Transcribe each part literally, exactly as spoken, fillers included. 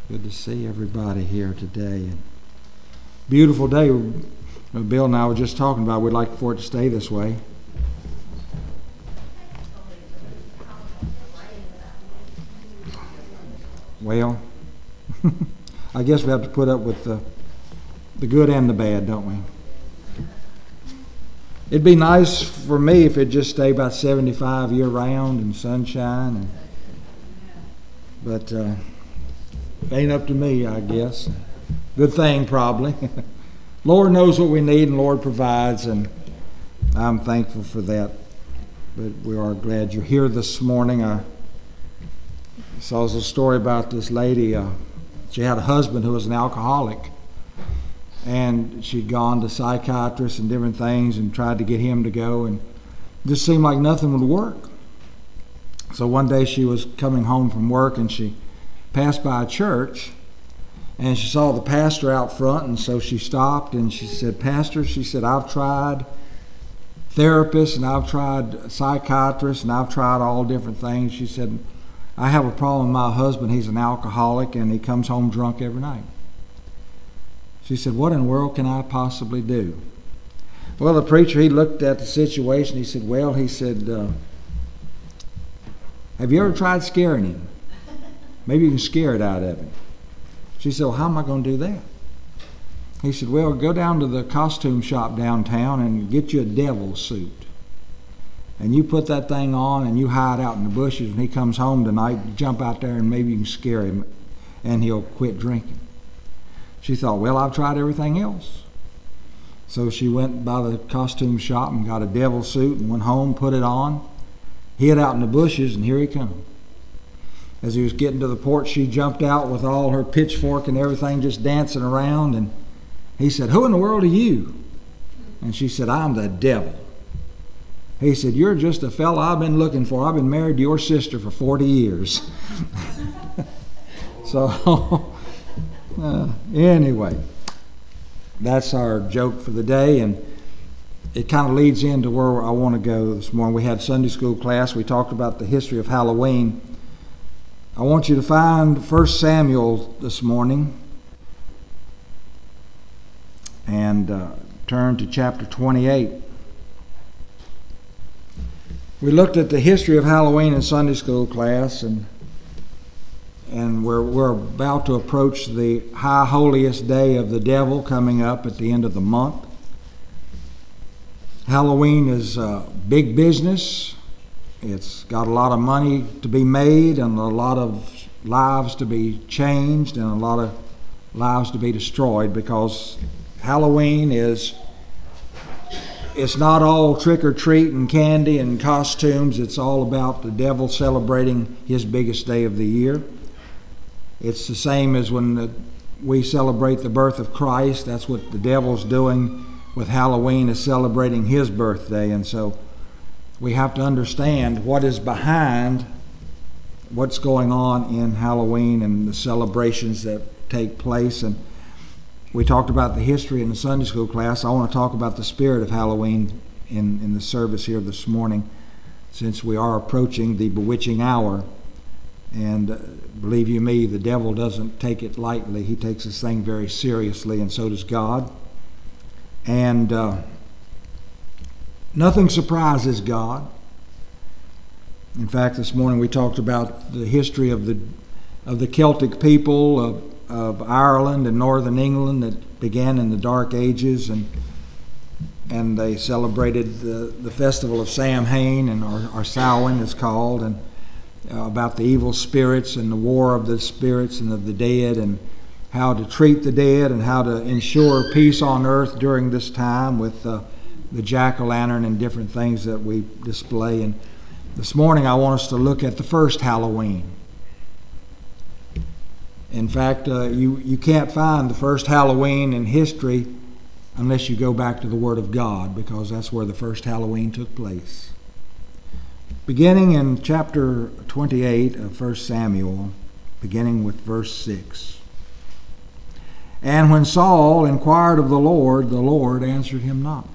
Good to see everybody here today. Beautiful day. Bill and I were just talking about we'd like for it to stay this way. Well, I guess we have to put up with the, the good and the bad, don't we? It'd be nice for me if it just stayed about seventy-five year round and sunshine. And, but uh, it ain't up to me, I guess. Good thing, probably. Lord knows what we need and Lord provides, and I'm thankful for that. But we are glad you're here this morning. I saw a story about this lady. Uh, she had a husband who was an alcoholic, and she'd gone to psychiatrists and different things and tried to get him to go, and it just seemed like nothing would work. So one day she was coming home from work and she passed by a church, and she saw the pastor out front, and so she stopped and she said, "Pastor," she said, "I've tried therapists and I've tried psychiatrists and I've tried all different things." She said, "I have a problem with my husband. He's an alcoholic and he comes home drunk every night." She said, "What in the world can I possibly do?" Well, the preacher, he looked at the situation. He said, well, he said, uh, "Have you ever tried scaring him? Maybe you can scare it out of him." She said, "Well, how am I going to do that?" He said, "Well, go down to the costume shop downtown and get you a devil suit. And you put that thing on and you hide out in the bushes. When he comes home tonight, jump out there and maybe you can scare him and he'll quit drinking." She thought, well, I've tried everything else. So she went by the costume shop and got a devil suit and went home, put it on, hid out in the bushes, and here he come. As he was getting to the porch, she jumped out with all her pitchfork and everything just dancing around, and he said, "Who in the world are you?" And she said, "I'm the devil." He said, "You're just a fella I've been looking for. I've been married to your sister for forty years. So, uh, anyway, that's our joke for the day, and it kind of leads into where I want to go this morning. We had Sunday school class. We talked about the history of Halloween. I want you to find First Samuel this morning and uh, turn to chapter twenty-eight. We looked at the history of Halloween in Sunday school class, and and we're, we're about to approach the high holiest day of the devil coming up at the end of the month. Halloween is uh, big business. It's got a lot of money to be made and a lot of lives to be changed and a lot of lives to be destroyed, because Halloween is, it's not all trick or treat and candy and costumes. It's all about the devil celebrating his biggest day of the year. It's the same as when the, we celebrate the birth of Christ. That's what the devil's doing with Halloween, is celebrating his birthday. And so we have to understand what is behind what's going on in Halloween and the celebrations that take place. And we talked about the history in the Sunday school class. I want to talk about the spirit of Halloween in, in the service here this morning, since we are approaching the bewitching hour. And uh, believe you me, the devil doesn't take it lightly. He takes this thing very seriously, and so does God. And uh, nothing surprises God. In fact, this morning we talked about the history of the of the Celtic people of, of Ireland and northern England that began in the Dark Ages, and and they celebrated the, the festival of Samhain, and or, or Samhain is called, and uh, about the evil spirits and the war of the spirits and of the dead, and how to treat the dead and how to ensure peace on earth during this time with uh, the jack-o'-lantern and different things that we display. And this morning I want us to look at the first Halloween. In fact, uh, you, you can't find the first Halloween in history unless you go back to the Word of God, because that's where the first Halloween took place. Beginning in chapter twenty-eight of First Samuel, beginning with verse six. "And when Saul inquired of the Lord, the Lord answered him not.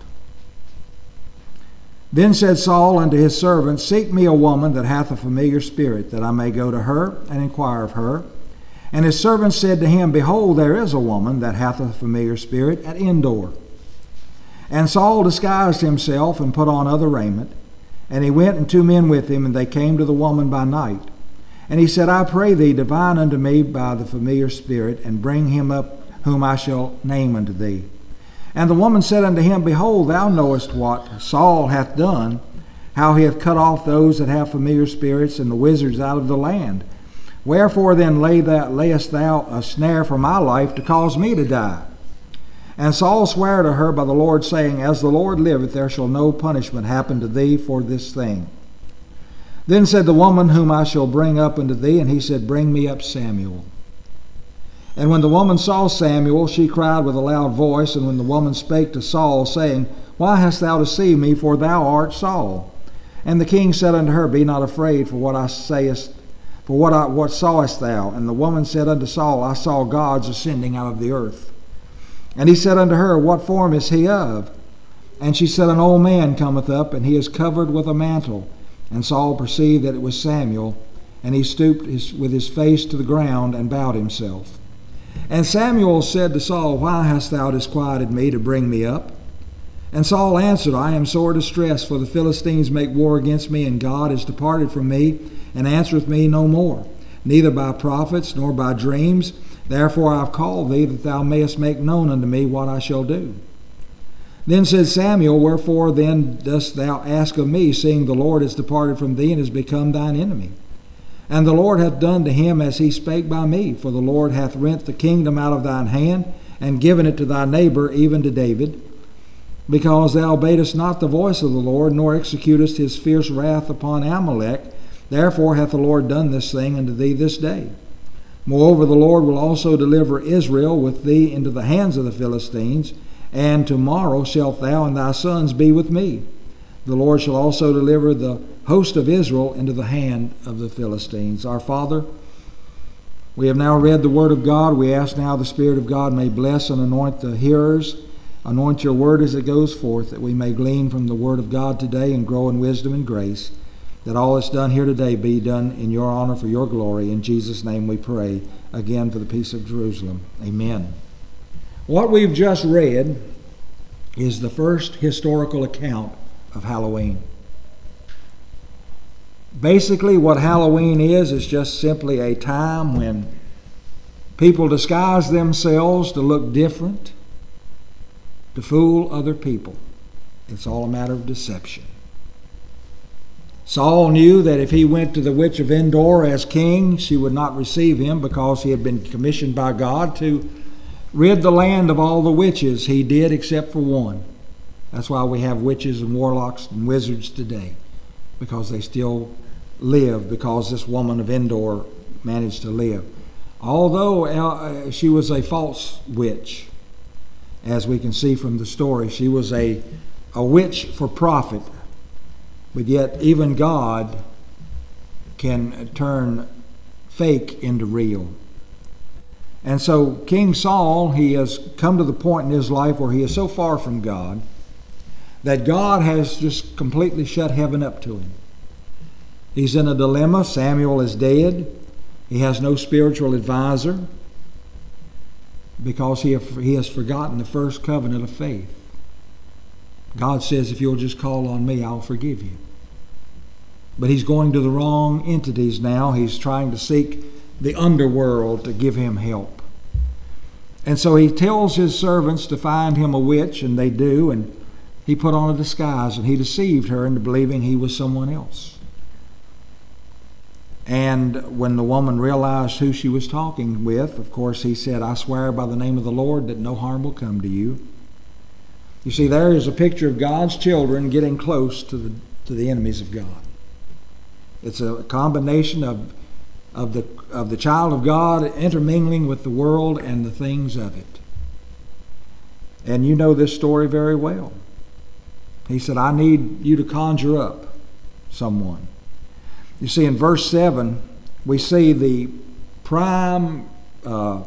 Then said Saul unto his servants, Seek me a woman that hath a familiar spirit, that I may go to her and inquire of her. And his servants said to him, Behold, there is a woman that hath a familiar spirit at Endor. And Saul disguised himself and put on other raiment. And he went and two men with him, and they came to the woman by night. And he said, I pray thee, divine unto me by the familiar spirit, and bring him up whom I shall name unto thee. And the woman said unto him, Behold, thou knowest what Saul hath done, how he hath cut off those that have familiar spirits and the wizards out of the land. Wherefore then lay that, layest thou a snare for my life to cause me to die? And Saul sware to her by the Lord, saying, As the Lord liveth, there shall no punishment happen to thee for this thing. Then said the woman, Whom I shall bring up unto thee, and he said, Bring me up Samuel. And when the woman saw Samuel, she cried with a loud voice. And when the woman spake to Saul, saying, Why hast thou deceived me? For thou art Saul. And the king said unto her, Be not afraid for what I sayest. For what I, what sawest thou? And the woman said unto Saul, I saw gods ascending out of the earth. And he said unto her, What form is he of? And she said, An old man cometh up, and he is covered with a mantle. And Saul perceived that it was Samuel, and he stooped his, with his face to the ground and bowed himself. And Samuel said to Saul, Why hast thou disquieted me to bring me up? And Saul answered, I am sore distressed, for the Philistines make war against me, and God is departed from me, and answereth me no more, neither by prophets nor by dreams. Therefore I have called thee, that thou mayest make known unto me what I shall do. Then said Samuel, Wherefore then dost thou ask of me, seeing the Lord is departed from thee, and is become thine enemy? And the Lord hath done to him as he spake by me, for the Lord hath rent the kingdom out of thine hand, and given it to thy neighbor, even to David, because thou obeyedest not the voice of the Lord, nor executest his fierce wrath upon Amalek. Therefore hath the Lord done this thing unto thee this day. Moreover, the Lord will also deliver Israel with thee into the hands of the Philistines, and tomorrow shalt thou and thy sons be with me. The Lord shall also deliver the host of Israel into the hand of the Philistines. Our Father, we have now read the Word of God. We ask now the Spirit of God may bless and anoint the hearers. Anoint your Word as it goes forth, that we may glean from the Word of God today and grow in wisdom and grace, that all that's done here today be done in your honor for your glory. In Jesus' name we pray, again for the peace of Jerusalem. Amen. What we've just read is the first historical account of Halloween. Basically, what Halloween is, is just simply a time when people disguise themselves to look different, to fool other people. It's all a matter of deception. Saul knew that if he went to the witch of Endor as king, she would not receive him, because he had been commissioned by God to rid the land of all the witches. He did, except for one. That's why we have witches and warlocks and wizards today, because they still live, because this woman of Endor managed to live. Although uh, she was a false witch, as we can see from the story, she was a, a witch for profit. But yet even God can turn fake into real. And so King Saul, he has come to the point in his life where he is so far from God that God has just completely shut heaven up to him. He's in a dilemma. Samuel is dead. He has no spiritual advisor, because he, have, he has forgotten the first covenant of faith. God says, if you'll just call on me, I'll forgive you. But he's going to the wrong entities now. He's trying to seek the underworld to give him help. And so he tells his servants to find him a witch, and they do, and he put on a disguise, and he deceived her into believing he was someone else. And when the woman realized who she was talking with, of course, he said, I swear by the name of the Lord that no harm will come to you. You see, there is a picture of God's children getting close to the to the enemies of God. It's a combination of of the of the child of God intermingling with the world and the things of it. And you know this story very well. He said, I need you to conjure up someone. You see, in verse seven, we see the prime uh,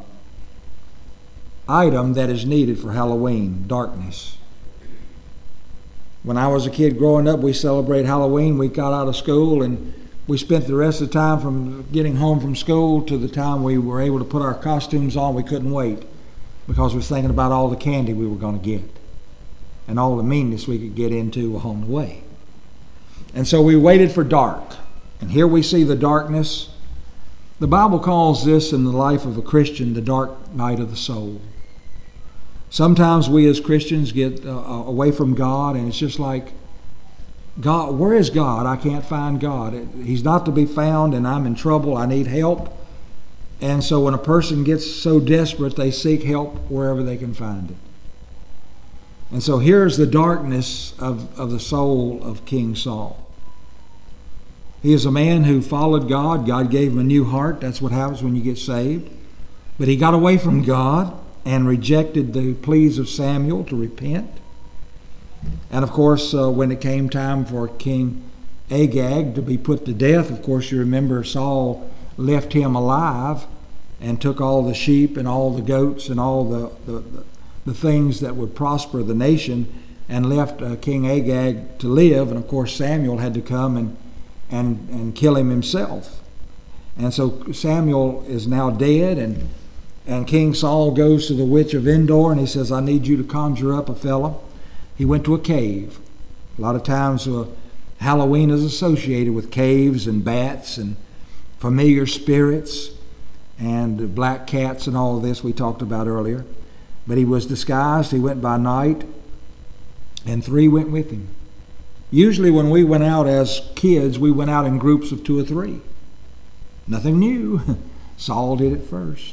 item that is needed for Halloween, darkness. When I was a kid growing up, we celebrate Halloween. We got out of school and we spent the rest of the time from getting home from school to the time we were able to put our costumes on. We couldn't wait because we were thinking about all the candy we were going to get and all the meanness we could get into along the way. And so we waited for dark. And here we see the darkness. The Bible calls this in the life of a Christian the dark night of the soul. Sometimes we as Christians get uh, away from God, and it's just like, God, where is God? I can't find God. He's not to be found, and I'm in trouble. I need help. And so when a person gets so desperate, they seek help wherever they can find it. And so here's the darkness of, of the soul of King Saul. He is a man who followed God. God gave him a new heart. That's what happens when you get saved. But he got away from God and rejected the pleas of Samuel to repent. And of course, uh, when it came time for King Agag to be put to death, of course, you remember Saul left him alive and took all the sheep and all the goats and all the, the, the, the things that would prosper the nation and left uh, King Agag to live. And of course, Samuel had to come and, and, and kill him himself. And so Samuel is now dead, and, and King Saul goes to the witch of Endor and he says, I need you to conjure up a fella. He went to a cave. A lot of times uh, Halloween is associated with caves and bats and familiar spirits and black cats and all of this we talked about earlier. But he was disguised. He went by night, and three went with him. Usually when we went out as kids, we went out in groups of two or three. Nothing new. Saul did it first.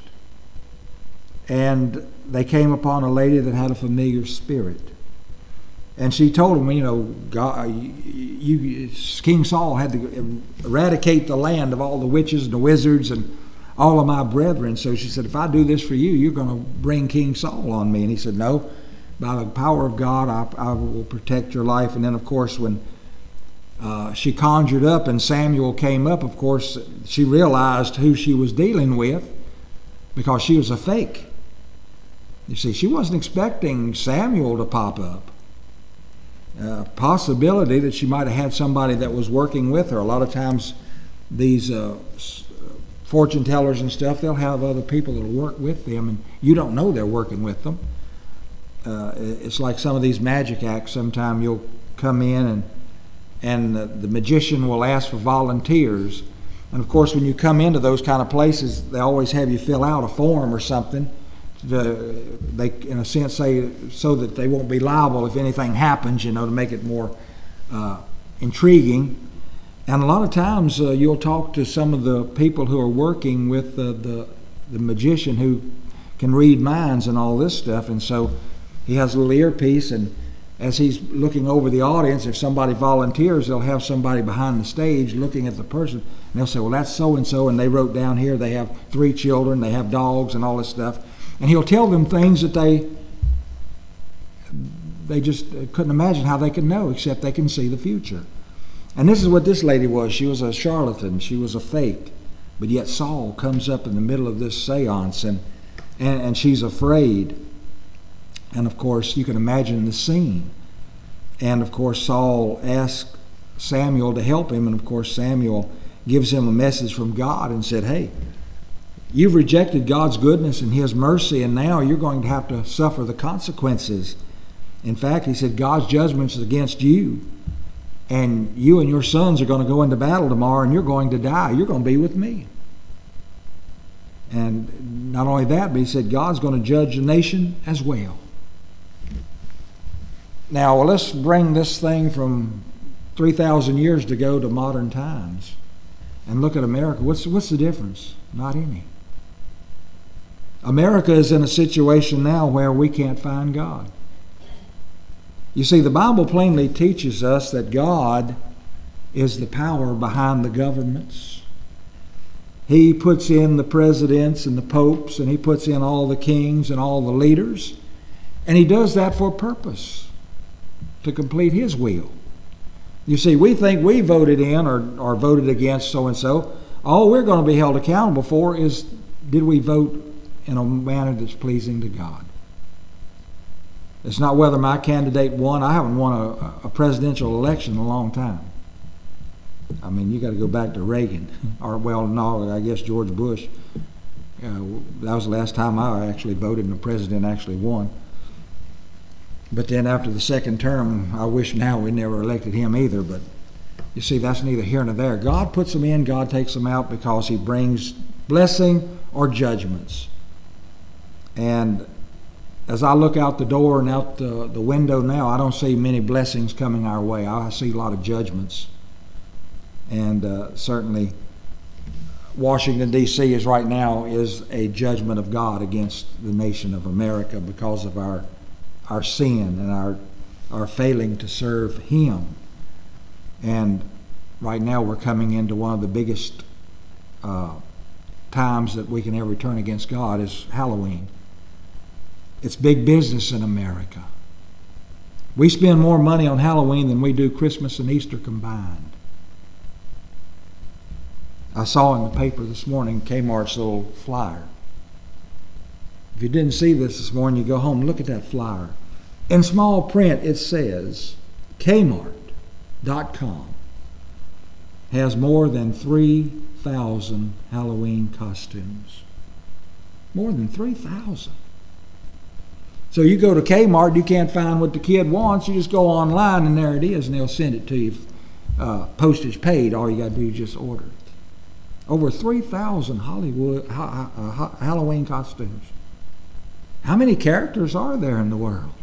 And they came upon a lady that had a familiar spirit. And she told him, you know, God, you, you, King Saul had to eradicate the land of all the witches and the wizards and all of my brethren. So she said, if I do this for you, you're going to bring King Saul on me. And he said, no, by the power of God, I, I will protect your life. And then, of course, when uh, she conjured up and Samuel came up, of course, she realized who she was dealing with because she was a fake. You see, she wasn't expecting Samuel to pop up. Uh, possibility that she might have had somebody that was working with her. A lot of times these uh, fortune tellers and stuff, they'll have other people that will work with them, and you don't know they're working with them. Uh, it's like some of these magic acts. Sometime you'll come in and and the, the magician will ask for volunteers. And of course, when you come into those kind of places, they always have you fill out a form or something. The, they, in a sense, say so that they won't be liable if anything happens, you know, to make it more uh, intriguing. And a lot of times uh, you'll talk to some of the people who are working with the, the, the magician who can read minds and all this stuff. And so he has a little earpiece, and as he's looking over the audience, if somebody volunteers, they'll have somebody behind the stage looking at the person, and they'll say, well, that's so-and-so, and they wrote down here they have three children, they have dogs and all this stuff. And he'll tell them things that they they just couldn't imagine how they could know, except they can see the future. And this is what this lady was. She was a charlatan. She was a fake. But yet Saul comes up in the middle of this seance, and, and, and she's afraid. And, of course, you can imagine the scene. And, of course, Saul asks Samuel to help him. And, of course, Samuel gives him a message from God and said, hey, you've rejected God's goodness and His mercy, and now you're going to have to suffer the consequences. In fact, he said, God's judgment is against you, and you and your sons are going to go into battle tomorrow, and you're going to die. You're going to be with me. And not only that, but he said, God's going to judge the nation as well. Now, well, let's bring this thing from three thousand years ago to modern times and look at America. What's, what's the difference? Not any. America is in a situation now where we can't find God. You see, the Bible plainly teaches us that God is the power behind the governments. He puts in the presidents and the popes, and He puts in all the kings and all the leaders. And He does that for a purpose, to complete His will. You see, we think we voted in or, or voted against so-and-so. All we're going to be held accountable for is, did we vote in a manner that's pleasing to God? It's not whether my candidate won. I haven't won a, a presidential election in a long time. I mean, you got to go back to Reagan, or well, no, I guess George Bush. Uh, that was the last time I actually voted and the president actually won. But then after the second term, I wish now we never elected him either. But you see, that's neither here nor there. God puts them in, God takes them out because he brings blessing or judgments. And as I look out the door and out the, the window now, I don't see many blessings coming our way. I see a lot of judgments. And uh, certainly Washington, D C is right now is a judgment of God against the nation of America because of our our sin and our our failing to serve him. And right now we're coming into one of the biggest uh, times that we can ever turn against God is Halloween. It's big business in America. We spend more money on Halloween than we do Christmas and Easter combined. I saw in the paper this morning Kmart's little flyer. If you didn't see this this morning, you go home and look at that flyer. In small print, it says Kmart dot com has more than three thousand Halloween costumes. More than three thousand. So you go to Kmart, you can't find what the kid wants. You just go online, and there it is, and they'll send it to you. Uh, postage paid. All you got to do is just order it. Over three thousand Hollywood ha, ha, ha, Halloween costumes. How many characters are there in the world?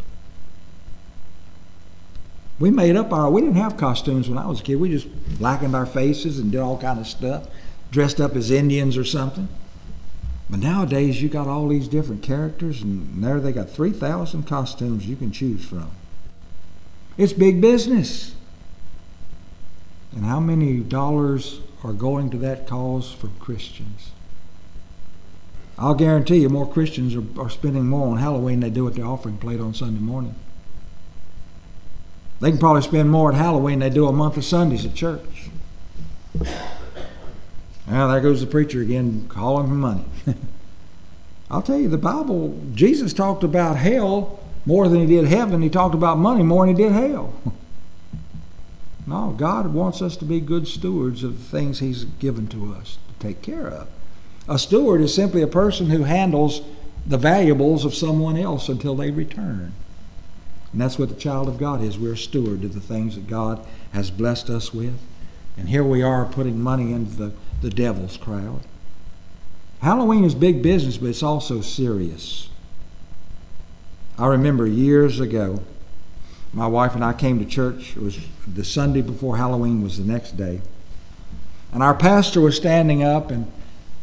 We made up our, we didn't have costumes when I was a kid. We just blackened our faces and did all kind of stuff, dressed up as Indians or something. But nowadays you got all these different characters, and there they got three thousand costumes you can choose from. It's big business. And how many dollars are going to that cause from Christians? I'll guarantee you more Christians are, are spending more on Halloween than they do at the offering plate on Sunday morning. They can probably spend more at Halloween than they do a month of Sundays at church. Now there goes the preacher again calling for money. I'll tell you, the Bible, Jesus talked about hell more than he did heaven. He talked about money more than he did hell. No, God wants us to be good stewards of the things he's given to us to take care of. A steward is simply a person who handles the valuables of someone else until they return. And that's what the child of God is. We're a steward of the things that God has blessed us with. And here we are putting money into the, the devil's crowd. Halloween is big business, but it's also serious. I remember years ago, my wife and I came to church. It was the Sunday before Halloween was the next day. And our pastor was standing up, and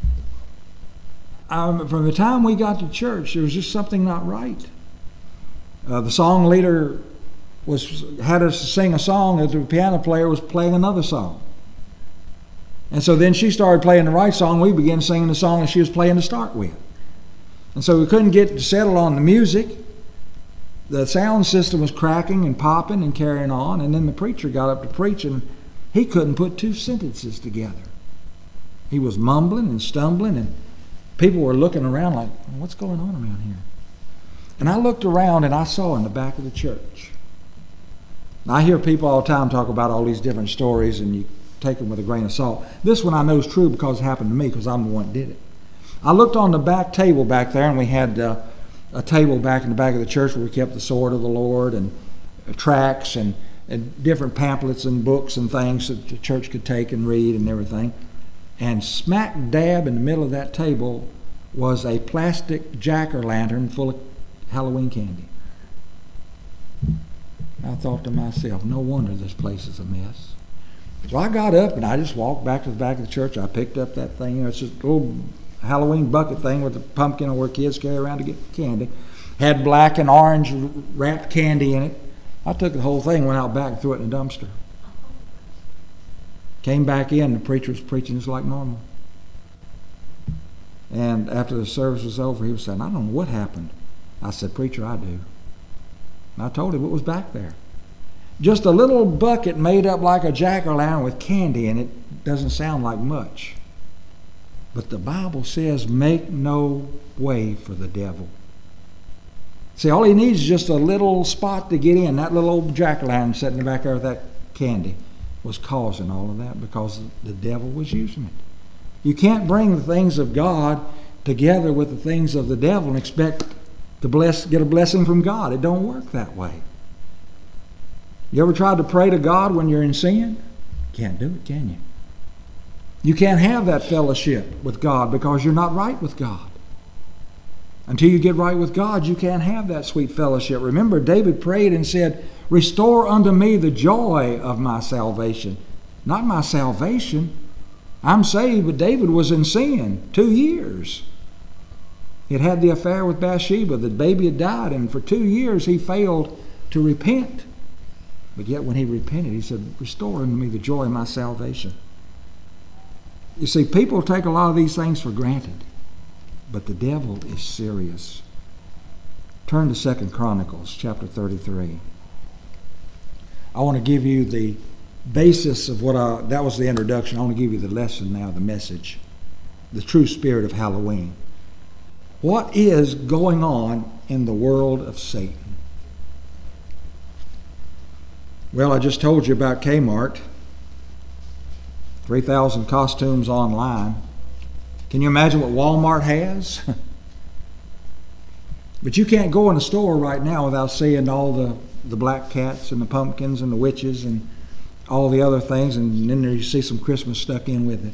um, from the time we got to church, there was just something not right. Uh, the song leader was had us sing a song, and the piano player was playing another song. And so then she started playing the right song. We began singing the song that she was playing to start with. And so we couldn't get to settle on the music. The sound system was cracking and popping and carrying on. And then the preacher got up to preach, and he couldn't put two sentences together. He was mumbling and stumbling, and people were looking around like, what's going on around here? And I looked around, and I saw in the back of the church. Now, I hear people all the time talk about all these different stories, and you take them with a grain of salt. This one I know is true because it happened to me, because I'm the one that did it. I looked on the back table back there, and we had uh, a table back in the back of the church where we kept the sword of the Lord and uh, tracts and, and different pamphlets and books and things that the church could take and read and everything. And smack dab in the middle of that table was a plastic jack-o'-lantern full of Halloween candy. I thought to myself, no wonder this place is a mess. So I got up and I just walked back to the back of the church. I picked up that thing. You know, it's just a little Halloween bucket thing with a pumpkin where kids carry around to get candy. Had black and orange wrapped candy in it. I took the whole thing, went out back and threw it in the dumpster. Came back in, the preacher was preaching just like normal. And after the service was over, he was saying, I don't know what happened. I said, preacher, I do. And I told him what was back there. Just a little bucket made up like a jack-o'-lantern with candy in it. Doesn't sound like much. But the Bible says, make no way for the devil. See, all he needs is just a little spot to get in. That little old jack-o'-lantern sitting in the back there with that candy. was causing all of that, because the devil was using it. You can't bring the things of God together with the things of the devil and expect to bless, get a blessing from God. It don't work that way. You ever tried to pray to God when you're in sin? Can't do it, can you? You can't have that fellowship with God because you're not right with God. Until you get right with God, you can't have that sweet fellowship. Remember, David prayed and said, "Restore unto me the joy of my salvation." Not my salvation. I'm saved, but David was in sin two years. He had had the affair with Bathsheba. The baby had died, and for two years he failed to repent. But yet when he repented, he said, "Restore unto me the joy of my salvation." You see, people take a lot of these things for granted, but the devil is serious. Turn to Second Chronicles chapter thirty-three. I want to give you the basis of what I, that was the introduction. I want to give you the lesson now, the message, the true spirit of Halloween. What is going on in the world of Satan? Well, I just told you about Kmart. three thousand costumes online. Can you imagine what Walmart has? But you can't go in a store right now without seeing all the, the black cats and the pumpkins and the witches and all the other things, and then there you see some Christmas stuck in with it.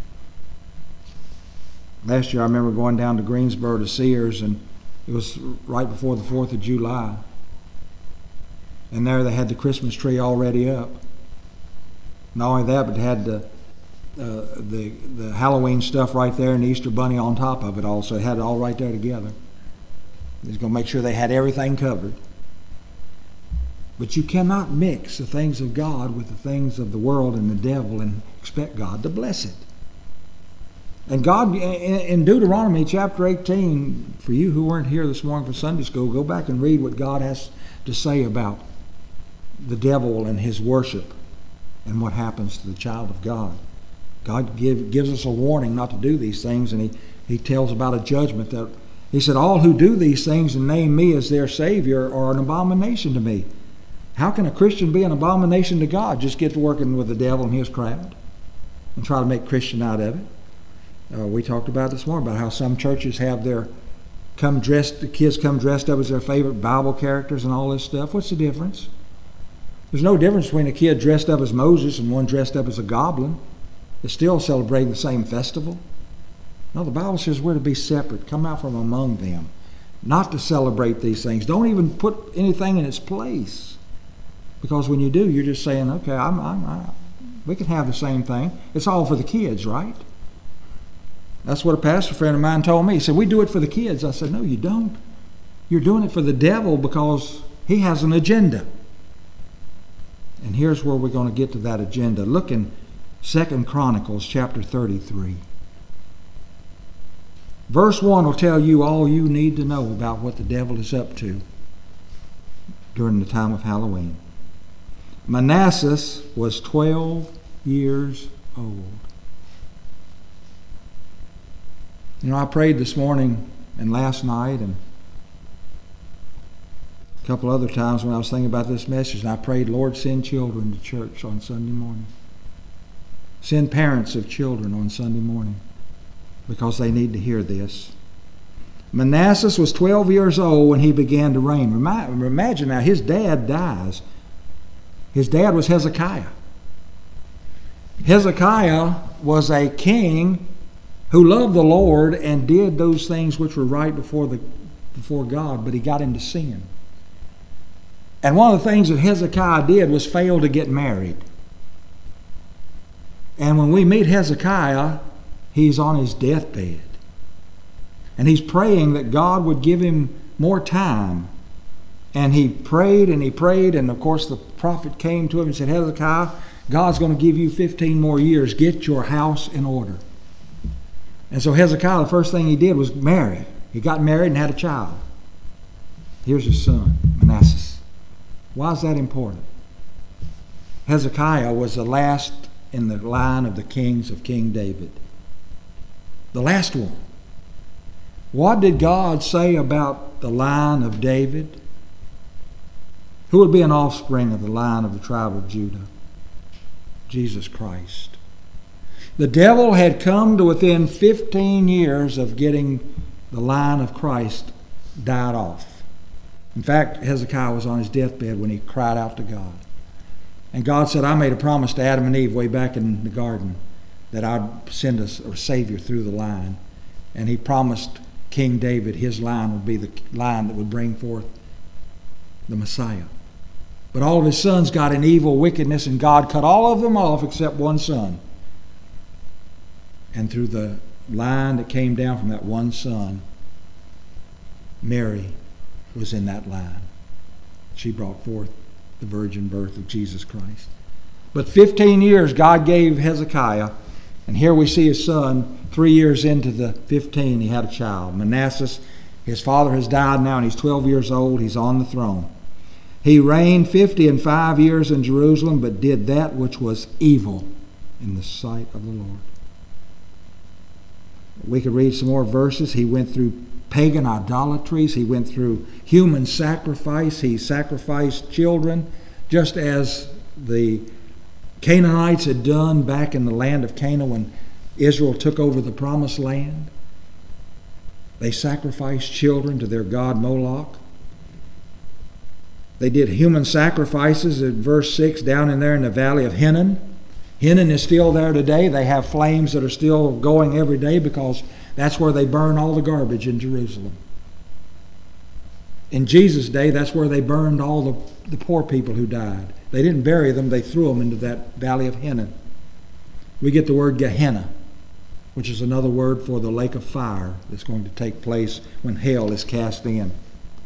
Last year I remember going down to Greensboro to Sears, and it was right before the fourth of July. And there they had the Christmas tree already up. Not only that, but they had the uh, the the Halloween stuff right there and the Easter bunny on top of it also. It had it all right there together. They was going to make sure they had everything covered. But you cannot mix the things of God with the things of the world and the devil and expect God to bless it. And God, in Deuteronomy chapter eighteen, for you who weren't here this morning for Sunday school, go back and read what God has to say about the devil and his worship and what happens to the child of God. God give, gives us a warning not to do these things, and he, he tells about a judgment that he said, "All who do these things and name me as their Savior are an abomination to me." How can a Christian be an abomination to God? Just get to working with the devil and his crowd and try to make Christian out of it. Uh, we talked about this morning about how some churches have their come dressed, the kids come dressed up as their favorite Bible characters and all this stuff. What's the difference? There's no difference between a kid dressed up as Moses and one dressed up as a goblin. They're still celebrating the same festival. No, the Bible says we're to be separate, come out from among them, not to celebrate these things. Don't even put anything in its place. Because when you do, you're just saying, okay, I'm, I'm, I, we can have the same thing. It's all for the kids, right? That's what a pastor friend of mine told me. He said, "We do it for the kids." I said, "No, you don't. You're doing it for the devil because he has an agenda." And here's where we're going to get to that agenda. Look in Second Chronicles chapter thirty-three. Verse one will tell you all you need to know about what the devil is up to during the time of Halloween. Manasseh was twelve years old. You know, I prayed this morning and last night and a couple other times when I was thinking about this message, and I prayed, "Lord, send children to church on Sunday morning. Send parents of children on Sunday morning because they need to hear this." Manasseh was twelve years old when he began to reign. Imagine now, his dad dies. His dad was Hezekiah. Hezekiah was a king who loved the Lord and did those things which were right before the before God, but he got into sin. And one of the things that Hezekiah did was fail to get married. And when we meet Hezekiah, he's on his deathbed. And he's praying that God would give him more time. And he prayed and he prayed, and of course the prophet came to him and said, "Hezekiah, God's going to give you fifteen more years. Get your house in order." And so Hezekiah, the first thing he did was marry. He got married and had a child. Here's his son, Manasseh. Why is that important? Hezekiah was the last in the line of the kings of King David. The last one. What did God say about the line of David? Who would be an offspring of the line of the tribe of Judah? Jesus Christ. The devil had come to within fifteen years of getting the line of Christ died off. In fact, Hezekiah was on his deathbed when he cried out to God. And God said, I made a promise to Adam and Eve way back in the garden that I'd send us a Savior through the line. And he promised King David his line would be the line that would bring forth the Messiah. But all of his sons got in evil wickedness, and God cut all of them off except one son. And through the line that came down from that one son, Mary was in that line. She brought forth the virgin birth of Jesus Christ. But fifteen years God gave Hezekiah, and here we see his son, three years into the fifteen, he had a child. Manasseh, his father has died now, and he's twelve years old. He's on the throne. He reigned fifty and five years in Jerusalem, but did that which was evil in the sight of the Lord. We could read some more verses. He went through pagan idolatries. He went through human sacrifice. He sacrificed children, just as the Canaanites had done back in the land of Canaan when Israel took over the promised land. They sacrificed children to their god Moloch. They did human sacrifices in verse six down in there in the valley of Hinnom. Hinnom is still there today. They have flames that are still going every day because that's where they burn all the garbage in Jerusalem. In Jesus' day, that's where they burned all the, the poor people who died. They didn't bury them, they threw them into that valley of Hinnom. We get the word Gehenna, which is another word for the lake of fire that's going to take place when hell is cast in.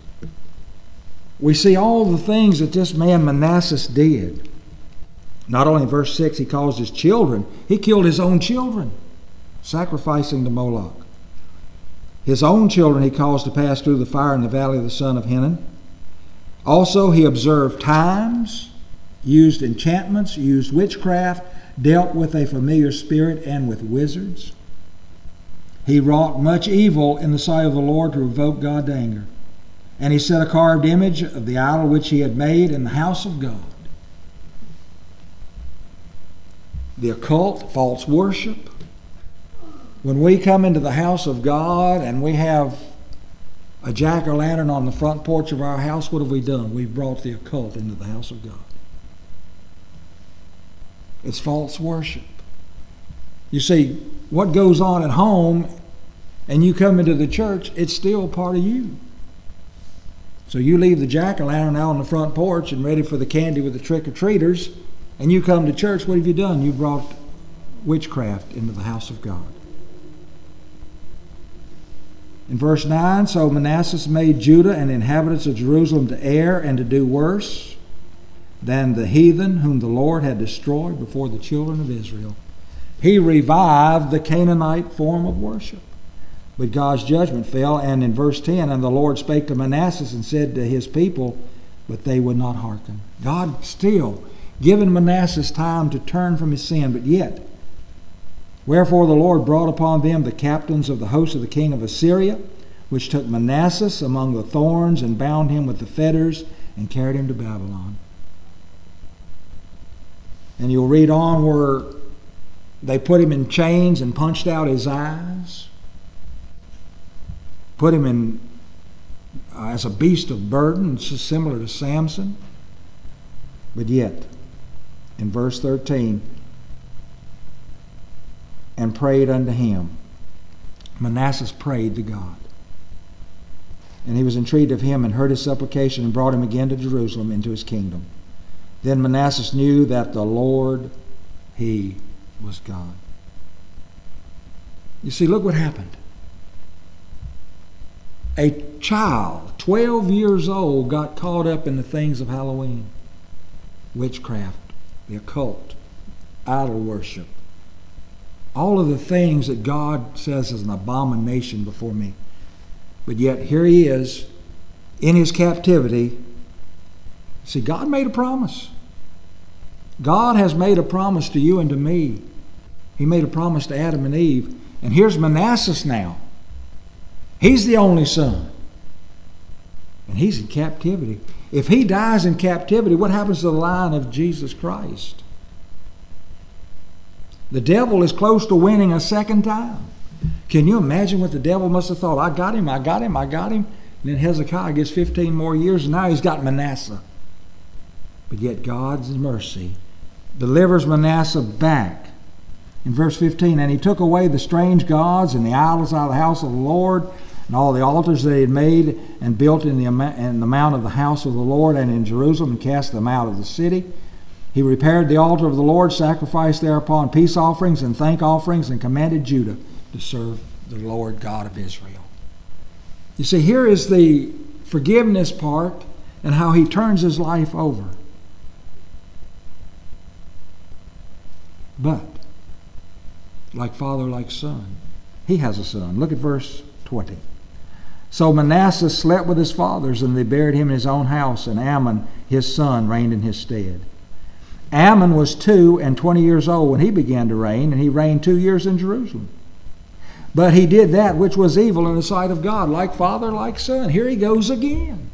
We see all the things that this man Manasseh did. Not only in verse six, he calls his children. He killed his own children, sacrificing to Moloch. His own children he caused to pass through the fire in the valley of the son of Hinnom. Also, he observed times, used enchantments, used witchcraft, dealt with a familiar spirit and with wizards. He wrought much evil in the sight of the Lord to provoke God to anger. And he set a carved image of the idol which he had made in the house of God. The occult, false worship. When we come into the house of God and we have a jack-o'-lantern on the front porch of our house, what have we done? We've brought the occult into the house of God. It's false worship. You see, what goes on at home and you come into the church, it's still part of you. So you leave the jack-o'-lantern out on the front porch and ready for the candy with the trick-or-treaters, and you come to church, what have you done? You brought witchcraft into the house of God. In verse nine, so Manasseh made Judah and the inhabitants of Jerusalem to err and to do worse than the heathen whom the Lord had destroyed before the children of Israel. He revived the Canaanite form of worship. But God's judgment fell, and in verse ten, and the Lord spake to Manasseh and said to his people, but they would not hearken. God still given Manasseh time to turn from his sin, but yet, wherefore the Lord brought upon them the captains of the host of the king of Assyria, which took Manasseh among the thorns and bound him with the fetters and carried him to Babylon. And you'll read on where they put him in chains and punched out his eyes, put him in uh, as a beast of burden, similar to Samson. But yet, in verse thirteen, and prayed unto him. Manasseh prayed to God. And he was entreated of him and heard his supplication and brought him again to Jerusalem into his kingdom. Then Manasseh knew that the Lord, he was God. You see, look what happened. A child, twelve years old, got caught up in the things of Halloween. Witchcraft, the occult, idol worship. All of the things that God says is an abomination before me. But yet here he is in his captivity. See, God made a promise. God has made a promise to you and to me. He made a promise to Adam and Eve. And here's Manasseh now. He's the only son. And he's in captivity. If he dies in captivity, what happens to the line of Jesus Christ? The devil is close to winning a second time. Can you imagine what the devil must have thought? I got him, I got him, I got him. And then Hezekiah gets fifteen more years, and now he's got Manasseh. But yet God's mercy delivers Manasseh back. In verse fifteen, and he took away the strange gods and the idols out of the house of the Lord, and all the altars that he had made and built in the, in the mount of the house of the Lord and in Jerusalem, and cast them out of the city. He repaired the altar of the Lord, sacrificed thereupon peace offerings and thank offerings, and commanded Judah to serve the Lord God of Israel. You see, here is the forgiveness part and how he turns his life over. But, like father, like son, he has a son. Look at verse twenty. So Manasseh slept with his fathers, and they buried him in his own house, and Amon, his son, reigned in his stead. Amon was two and twenty years old when he began to reign, and he reigned two years in Jerusalem. But he did that which was evil in the sight of God, like father, like son. Here he goes again.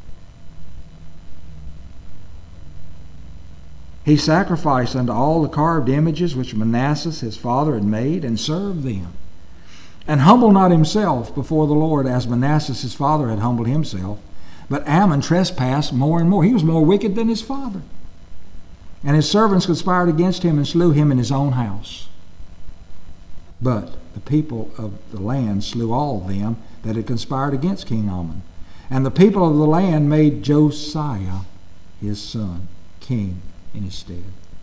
He sacrificed unto all the carved images which Manasseh his father had made, and served them, and humbled not himself before the Lord, as Manasseh his father had humbled himself. But Amon trespassed more and more. He was more wicked than his father. And his servants conspired against him and slew him in his own house. But the people of the land slew all them that had conspired against King Amon. And the people of the land made Josiah, his son, king in his stead.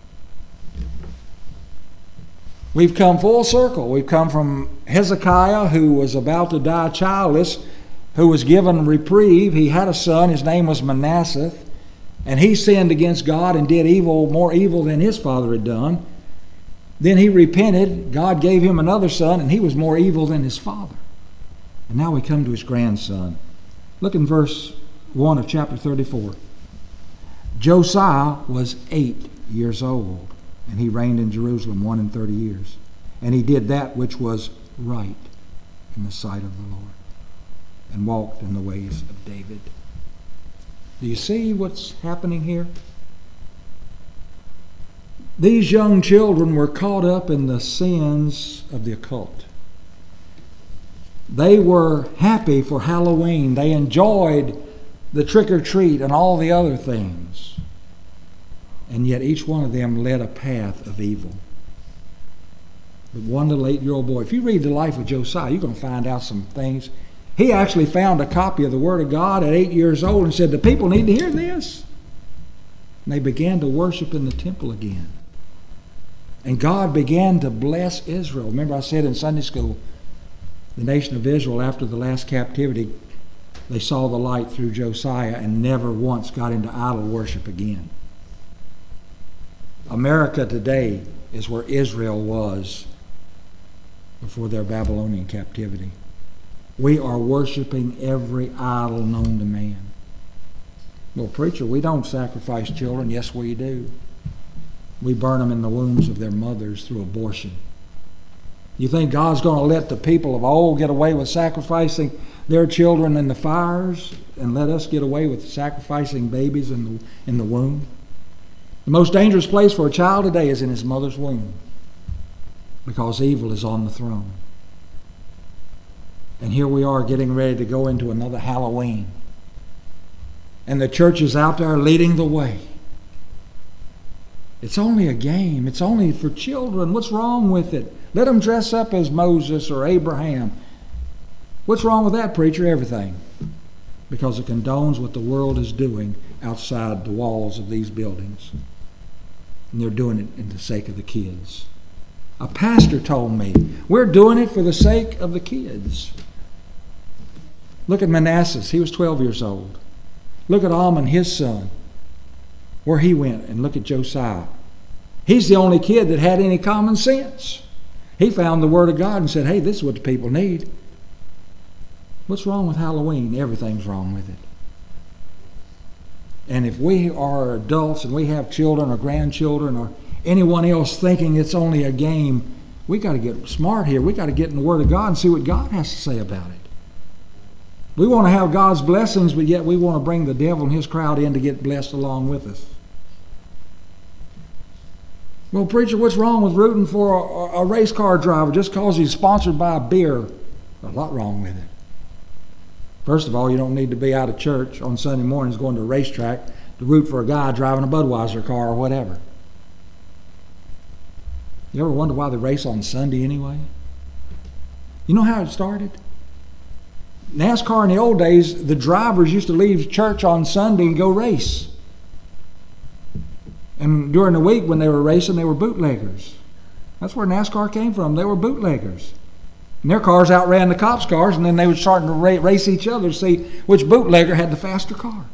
We've come full circle. We've come from Hezekiah, who was about to die childless, who was given reprieve. He had a son. His name was Manasseh. And he sinned against God and did evil, more evil than his father had done. Then he repented. God gave him another son, and he was more evil than his father. And now we come to his grandson. Look in verse one of chapter thirty-four. Josiah was eight years old, and he reigned in Jerusalem one and thirty years. And he did that which was right in the sight of the Lord, and walked in the ways of David. Do you see what's happening here? These young children were caught up in the sins of the occult. They were happy for Halloween. They enjoyed the trick or treat and all the other things. And yet each one of them led a path of evil. But one little eight-year-old boy, if you read the life of Josiah, you're going to find out some things. He actually found a copy of the Word of God at eight years old and said, the people need to hear this. And they began to worship in the temple again. And God began to bless Israel. Remember I said in Sunday school, the nation of Israel, after the last captivity, they saw the light through Josiah and never once got into idol worship again. America today is where Israel was before their Babylonian captivity. We are worshiping every idol known to man. Well, preacher, we don't sacrifice children. Yes, we do. We burn them in the wombs of their mothers through abortion. You think God's going to let the people of old get away with sacrificing their children in the fires and let us get away with sacrificing babies in the, in the womb? The most dangerous place for a child today is in his mother's womb, because evil is on the throne. And here we are getting ready to go into another Halloween. And the church is out there leading the way. It's only a game. It's only for children. What's wrong with it? Let them dress up as Moses or Abraham. What's wrong with that, preacher? Everything. Because it condones what the world is doing outside the walls of these buildings. And they're doing it in the sake of the kids. A pastor told me, we're doing it for the sake of the kids. Look at Manasseh. He was twelve years old. Look at Amon, his son, where he went, and look at Josiah. He's the only kid that had any common sense. He found the Word of God and said, hey, this is what the people need. What's wrong with Halloween? Everything's wrong with it. And if we are adults and we have children or grandchildren or anyone else thinking it's only a game, we got to get smart here. We got to get in the Word of God and see what God has to say about it. We want to have God's blessings, but yet we want to bring the devil and his crowd in to get blessed along with us. Well, preacher, what's wrong with rooting for a, a race car driver just because he's sponsored by a beer? There's a lot wrong with it. First of all, you don't need to be out of church on Sunday mornings going to a racetrack to root for a guy driving a Budweiser car or whatever. You ever wonder why they race on Sunday anyway? You know how it started? NASCAR in the old days, the drivers used to leave church on Sunday and go race. And during the week when they were racing, they were bootleggers. That's where NASCAR came from. They were bootleggers. And their cars outran the cops' cars, and then they were starting to race each other to see which bootlegger had the faster car.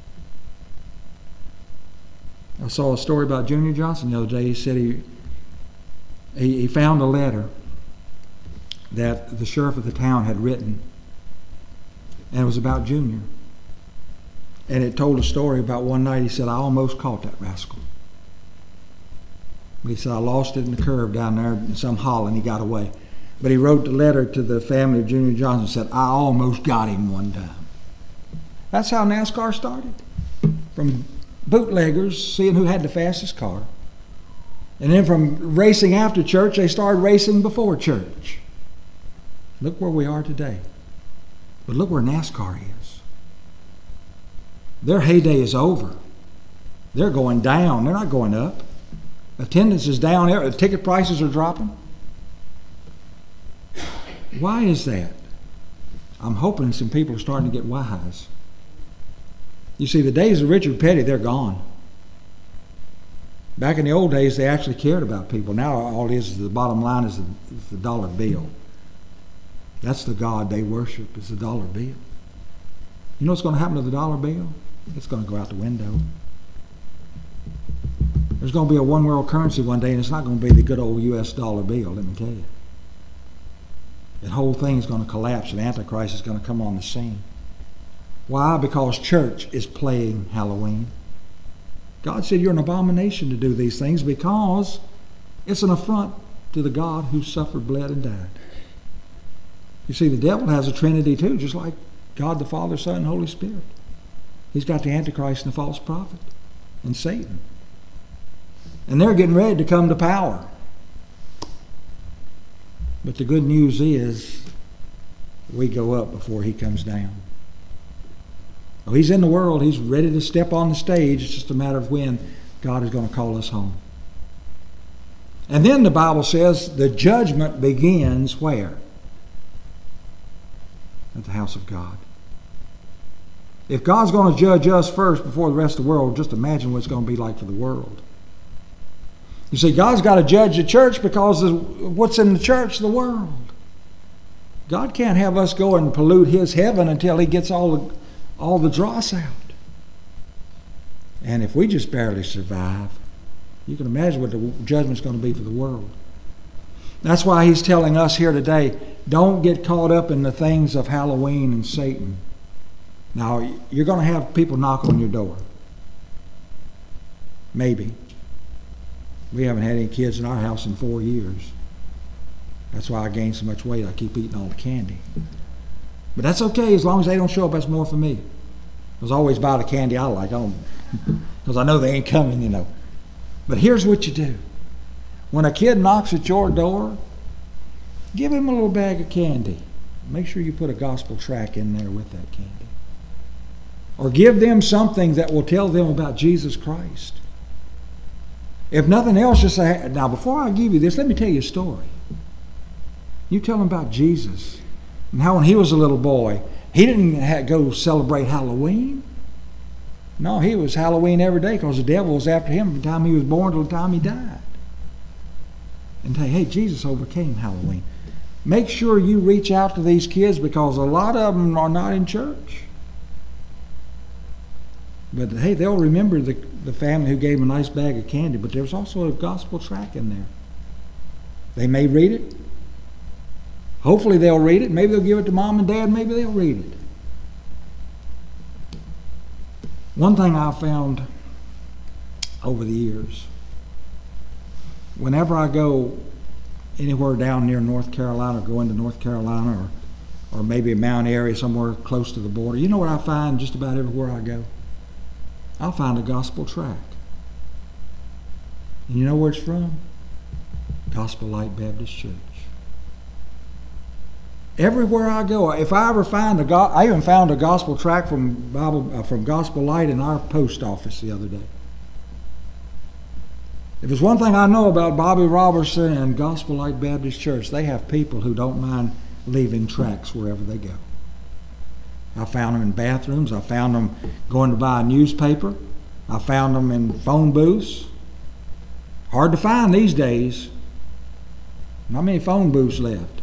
I saw a story about Junior Johnson the other day. He said he, he, he found a letter that the sheriff of the town had written, and it was about Junior. And it told a story about one night. He said, I almost caught that rascal. But he said, I lost it in the curve down there in some hollow, and he got away. But he wrote the letter to the family of Junior Johnson and said, I almost got him one time. That's how NASCAR started. From bootleggers seeing who had the fastest car. And then from racing after church, they started racing before church. Look where we are today. But look where NASCAR is. Their heyday is over. They're going down. They're not going up. Attendance is down. The ticket prices are dropping. Why is that? I'm hoping some people are starting to get wise. You see, the days of Richard Petty, they're gone. Back in the old days, they actually cared about people. Now all it is is the bottom line is the, is the dollar bill. That's the God they worship, is the dollar bill. You know what's going to happen to the dollar bill? It's going to go out the window. There's going to be a one world currency one day, and it's not going to be the good old U S dollar bill, let me tell you. The whole thing is going to collapse, and Antichrist is going to come on the scene. Why? Because church is playing Halloween. God said you're an abomination to do these things because it's an affront to the God who suffered, bled, and died. You see, the devil has a trinity too, just like God the Father, Son, and Holy Spirit. He's got the Antichrist and the false prophet and Satan. And they're getting ready to come to power. But the good news is we go up before he comes down. Oh, he's in the world. He's ready to step on the stage. It's just a matter of when God is going to call us home. And then the Bible says the judgment begins where? At the house of God. If God's going to judge us first before the rest of the world, just imagine what it's going to be like for the world. You see, God's got to judge the church because of what's in the church, the world. God can't have us go and pollute his heaven until he gets all the, all the dross out. And if we just barely survive, you can imagine what the judgment's going to be for the world. That's why he's telling us here today, don't get caught up in the things of Halloween and Satan. Now, you're going to have people knock on your door. Maybe. We haven't had any kids in our house in four years. That's why I gained so much weight. I keep eating all the candy. But that's okay as long as they don't show up. That's more for me. Because I always buy the candy I like. I don't, because I know they ain't coming, you know. But here's what you do. When a kid knocks at your door, give him a little bag of candy. Make sure you put a gospel tract in there with that candy. Or give them something that will tell them about Jesus Christ. If nothing else, just say, now before I give you this, let me tell you a story. You tell them about Jesus and how when he was a little boy, he didn't have, go celebrate Halloween. No, he was Halloween every day because the devil was after him from the time he was born till the time he died. And say, hey, Jesus overcame Halloween. Make sure you reach out to these kids because a lot of them are not in church. But hey, they'll remember the, the family who gave them a nice bag of candy, but there's also a gospel tract in there. They may read it. Hopefully they'll read it. Maybe they'll give it to mom and dad. Maybe they'll read it. One thing I've found over the years, whenever I go anywhere down near North Carolina, or go into North Carolina, or, or maybe a mountain area somewhere close to the border, you know what I find just about everywhere I go? I'll find a gospel tract. And you know where it's from? Gospel Light Baptist Church. Everywhere I go, if I ever find a, go- I even found a gospel tract from Bible uh, from Gospel Light in our post office the other day. If there's one thing I know about Bobby Robertson and Gospel Light Baptist Church, they have people who don't mind leaving tracts wherever they go. I found them in bathrooms. I found them going to buy a newspaper. I found them in phone booths. Hard to find these days. Not many phone booths left.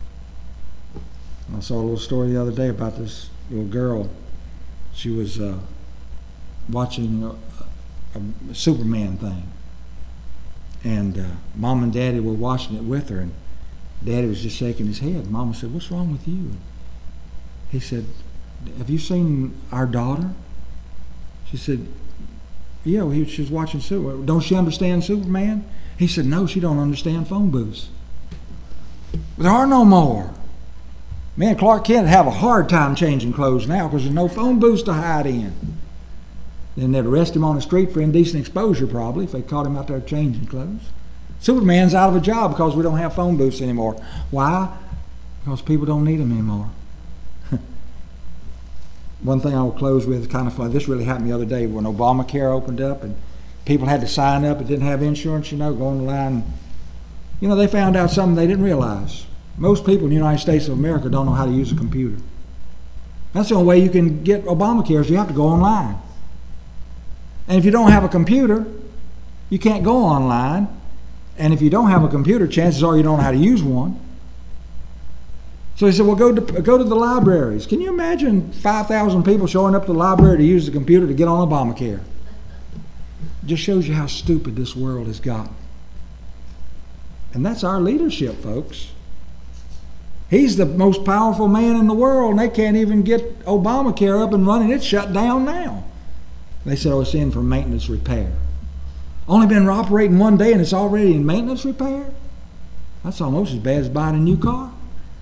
I saw a little story the other day about this little girl. She was uh, watching a, a Superman thing. And uh, Mom and Daddy were watching it with her, and Daddy was just shaking his head. Mama said, "What's wrong with you?" He said, "Have you seen our daughter?" She said, "Yeah, well, he, she was watching Superman. Don't she understand Superman?" He said, "No, she don't understand phone booths. There are no more. Me and Clark Kent have a hard time changing clothes now because there's no phone booths to hide in." Then they'd arrest him on the street for indecent exposure probably if they caught him out there changing clothes. Superman's out of a job because we don't have phone booths anymore. Why? Because people don't need them anymore. One thing I will close with is kind of funny. This really happened the other day when Obamacare opened up and people had to sign up and didn't have insurance, you know, go on the line. You know, they found out something they didn't realize. Most people in the United States of America don't know how to use a computer. That's the only way you can get Obamacare is you have to go online. And if you don't have a computer, you can't go online. And if you don't have a computer, chances are you don't know how to use one. So he said, well, go to, go to the libraries. Can you imagine five thousand people showing up to the library to use the computer to get on Obamacare? It just shows you how stupid this world has gotten. And that's our leadership, folks. He's the most powerful man in the world, and they can't even get Obamacare up and running. It's shut down now. They said, oh, it's in for maintenance repair. Only been operating one day and it's already in maintenance repair? That's almost as bad as buying a new car.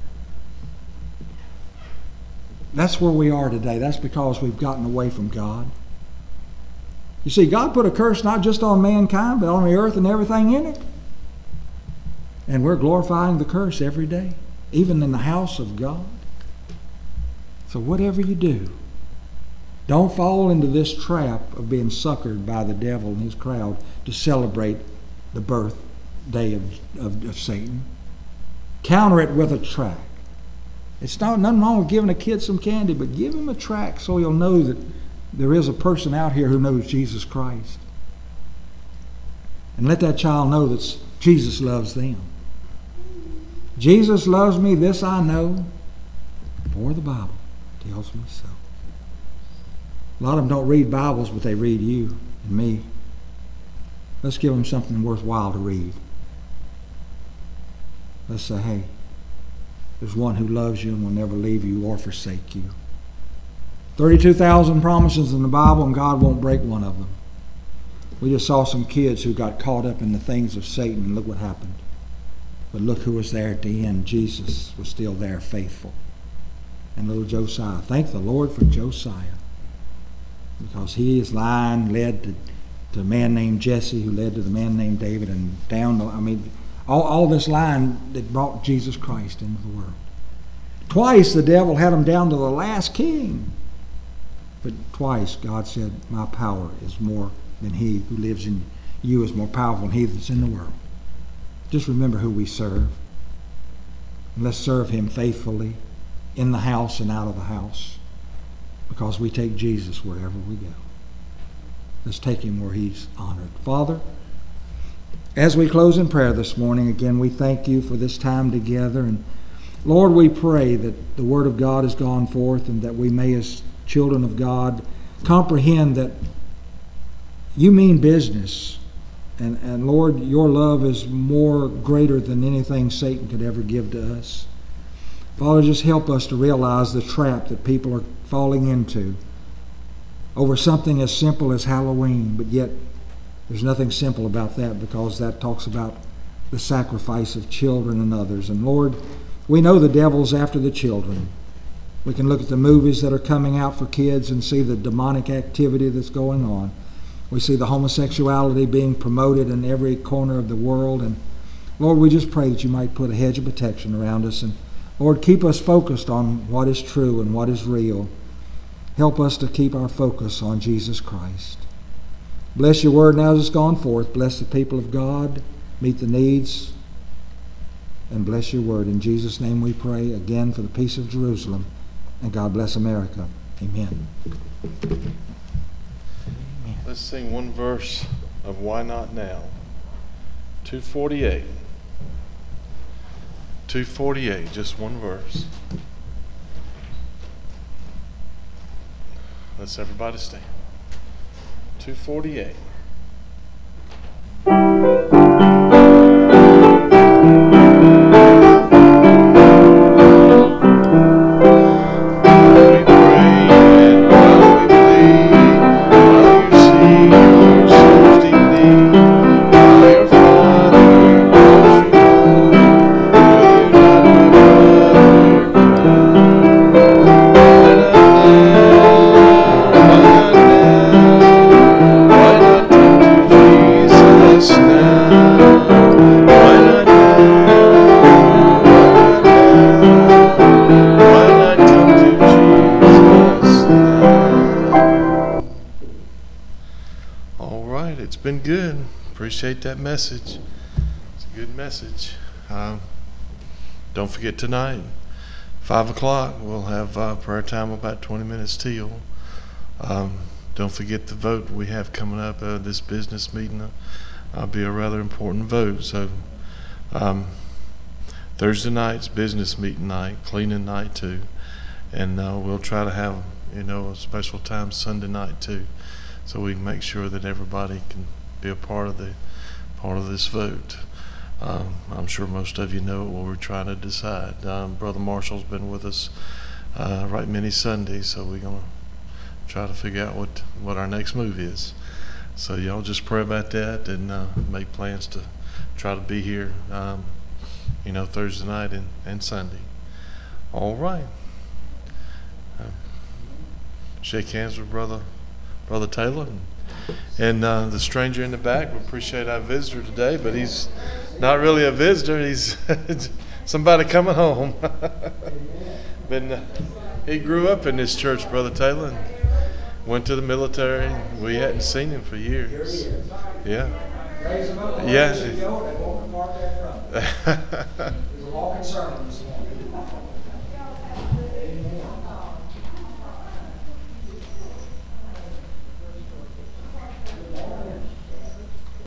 That's where we are today. That's because we've gotten away from God. You see, God put a curse not just on mankind, but on the earth and everything in it. And we're glorifying the curse every day, even in the house of God. So whatever you do, don't fall into this trap of being suckered by the devil and his crowd to celebrate the birthday of, of, of Satan. Counter it with a tract. It's not nothing wrong with giving a kid some candy, but give him a tract so he'll know that there is a person out here who knows Jesus Christ. And let that child know that Jesus loves them. Jesus loves me, this I know, for the Bible tells me so. A lot of them don't read Bibles, but they read you and me. Let's give them something worthwhile to read. Let's say, hey, there's one who loves you and will never leave you or forsake you. thirty-two thousand promises in the Bible, and God won't break one of them. We just saw some kids who got caught up in the things of Satan, and look what happened. But look who was there at the end. Jesus was still there, faithful. And little Josiah. Thank the Lord for Josiah. Because his line led to, to a man named Jesse, who led to the man named David, and down the, I mean, all, all this line that brought Jesus Christ into the world. Twice the devil had him down to the last king. But twice God said, my power is more than he who lives in you is more powerful than he that's in the world. Just remember who we serve. And let's serve him faithfully in the house and out of the house, because we take Jesus wherever we go. Let's take him where he's honored. Father, as we close in prayer this morning, again, we thank you for this time together. And Lord, we pray that the word of God has gone forth and that we may, as children of God, comprehend that you mean business. And, and Lord, your love is more greater than anything Satan could ever give to us. Father, just help us to realize the trap that people are falling into over something as simple as Halloween, but yet there's nothing simple about that, because that talks about the sacrifice of children and others. And Lord, we know the devil's after the children. We can look at the movies that are coming out for kids and see the demonic activity that's going on. We see the homosexuality being promoted in every corner of the world. And Lord, we just pray that you might put a hedge of protection around us. And Lord, keep us focused on what is true and what is real. Help us to keep our focus on Jesus Christ. Bless your word now as it's gone forth. Bless the people of God. Meet the needs. And bless your word. In Jesus' name we pray again for the peace of Jerusalem. And God bless America. Amen. Let's sing one verse of Why Not Now. two forty-eight. two forty-eight, just one verse. Let's everybody stand. two forty-eight. Been good. Appreciate that message. It's a good message. Um, don't forget tonight, five o'clock, we'll have uh, prayer time about twenty minutes till. Um, don't forget the vote we have coming up. Uh, this business meeting uh, will be a rather important vote. So um, Thursday night's business meeting night, cleaning night too, and uh, we'll try to have you know a special time Sunday night too, so we can make sure that everybody can be a part of the part of this vote. Um, I'm sure most of you know what we're trying to decide. Um, Brother Marshall's been with us uh, right many Sundays, so we're gonna try to figure out what what our next move is. So y'all just pray about that and uh, make plans to try to be here, um, you know, Thursday night and, and Sunday. All right. Um, shake hands with brother brother Taylor. And, And uh, the stranger in the back, we appreciate our visitor today, but he's not really a visitor. He's somebody coming home. Been, uh, he grew up in this church, Brother Taylor, and went to the military. We hadn't seen him for years. Yeah. Yeah.